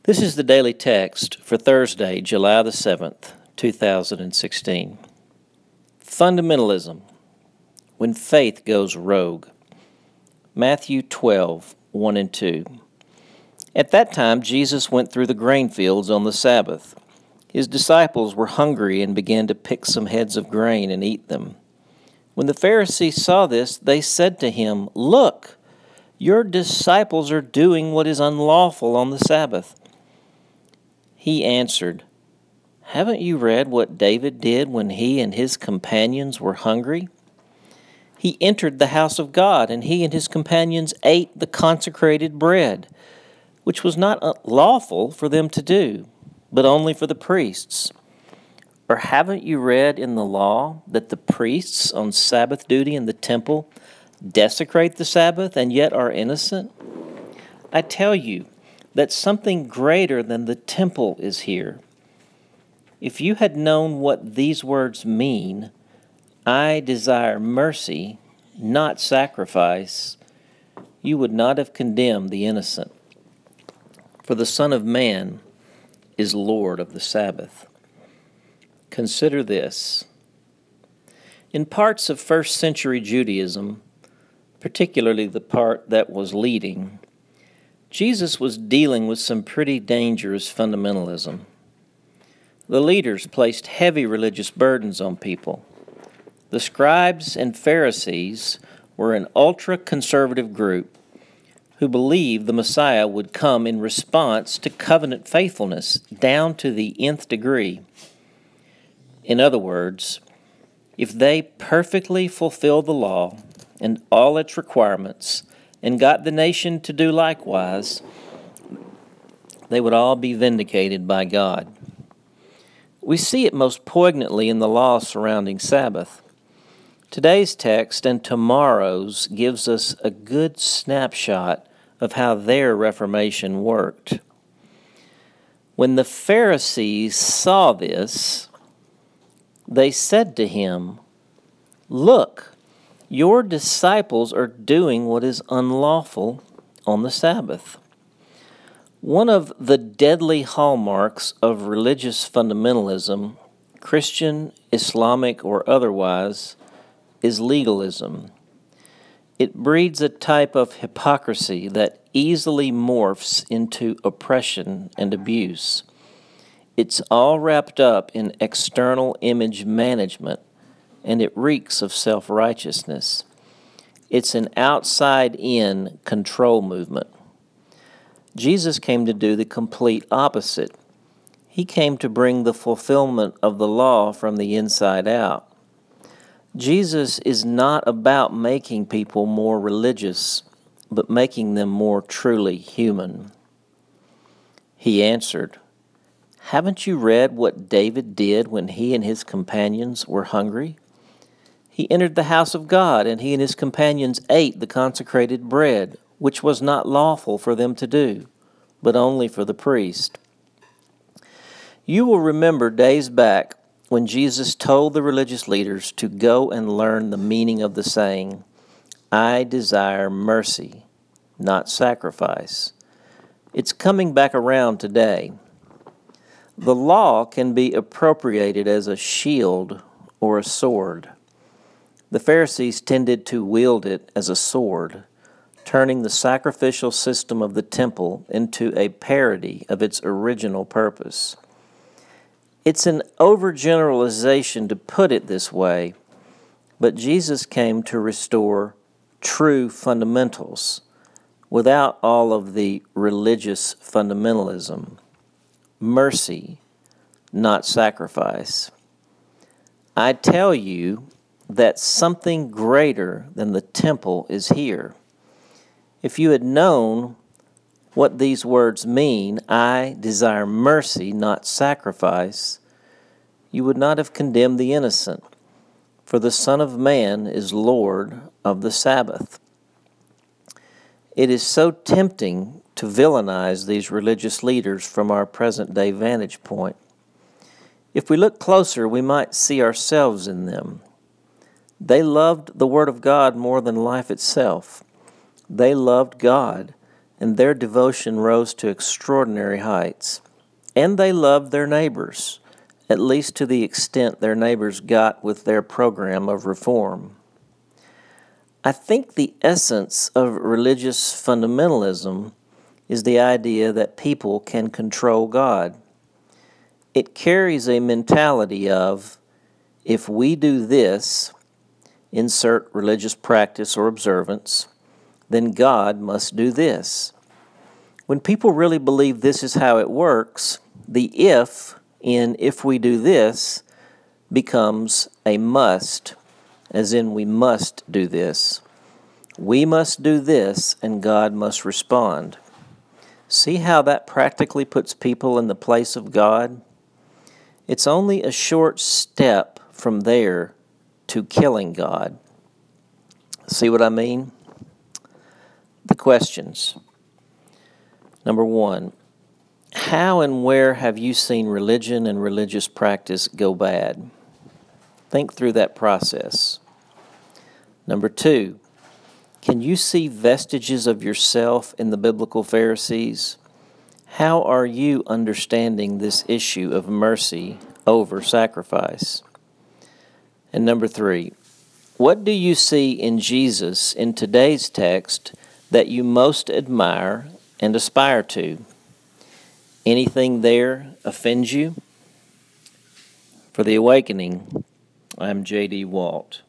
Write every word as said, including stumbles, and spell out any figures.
This is the daily text for Thursday, July the seventh, two thousand sixteen. Fundamentalism, when faith goes rogue. Matthew twelve, one and two. At that time, Jesus went through the grain fields on the Sabbath. His disciples were hungry and began to pick some heads of grain and eat them. When the Pharisees saw this, they said to him, "Look, your disciples are doing what is unlawful on the Sabbath." He answered, "Haven't you read what David did when he and his companions were hungry? He entered the house of God, and he and his companions ate the consecrated bread, which was not lawful for them to do, but only for the priests. Or haven't you read in the law that the priests on Sabbath duty in the temple desecrate the Sabbath and yet are innocent? I tell you that something greater than the temple is here. If you had known what these words mean, 'I desire mercy, not sacrifice,' you would not have condemned the innocent. For the Son of Man is Lord of the Sabbath." Consider this. In parts of first century Judaism, particularly the part that was leading, Jesus was dealing with some pretty dangerous fundamentalism. The leaders placed heavy religious burdens on people. The scribes and Pharisees were an ultra-conservative group who believed the Messiah would come in response to covenant faithfulness down to the nth degree. In other words, if they perfectly fulfilled the law and all its requirements and got the nation to do likewise, they would all be vindicated by God. We see it most poignantly in the law surrounding Sabbath. Today's text and tomorrow's gives us a good snapshot of how their reformation worked. When the Pharisees saw this, they said to him, "Look, your disciples are doing what is unlawful on the Sabbath." One of the deadly hallmarks of religious fundamentalism, Christian, Islamic, or otherwise, is legalism. It breeds a type of hypocrisy that easily morphs into oppression and abuse. It's all wrapped up in external image management, and it reeks of self-righteousness. It's an outside-in control movement. Jesus came to do the complete opposite. He came to bring the fulfillment of the law from the inside out. Jesus is not about making people more religious, but making them more truly human. He answered, "Haven't you read what David did when he and his companions were hungry? He entered the house of God, and he and his companions ate the consecrated bread, which was not lawful for them to do, but only for the priest." You will remember days back when Jesus told the religious leaders to go and learn the meaning of the saying, "I desire mercy, not sacrifice." It's coming back around today. The law can be appropriated as a shield or a sword. The Pharisees tended to wield it as a sword, turning the sacrificial system of the temple into a parody of its original purpose. It's an overgeneralization to put it this way, but Jesus came to restore true fundamentals without all of the religious fundamentalism. Mercy, not sacrifice. I tell you that something greater than the temple is here. If you had known what these words mean, "I desire mercy, not sacrifice," you would not have condemned the innocent. For the Son of Man is Lord of the Sabbath. It is so tempting to villainize these religious leaders from our present-day vantage point. If we look closer, we might see ourselves in them. They loved the Word of God more than life itself. They loved God and their devotion rose to extraordinary heights. And they loved their neighbors, at least to the extent their neighbors got with their program of reform. I think the essence of religious fundamentalism is the idea that people can control God. It carries a mentality of, if we do this, insert religious practice or observance, then God must do this. When people really believe this is how it works, the if in if we do this becomes a must, as in we must do this. We must do this, and God must respond. See how that practically puts people in the place of God? It's only a short step from there to killing God. See what I mean? The questions. Number one, how and where have you seen religion and religious practice go bad? Think through that process. Number two, can you see vestiges of yourself in the biblical Pharisees? How are you understanding this issue of mercy over sacrifice? And number three, what do you see in Jesus in today's text that you most admire and aspire to? Anything there offends you? For The Awakening, I'm J D Walt.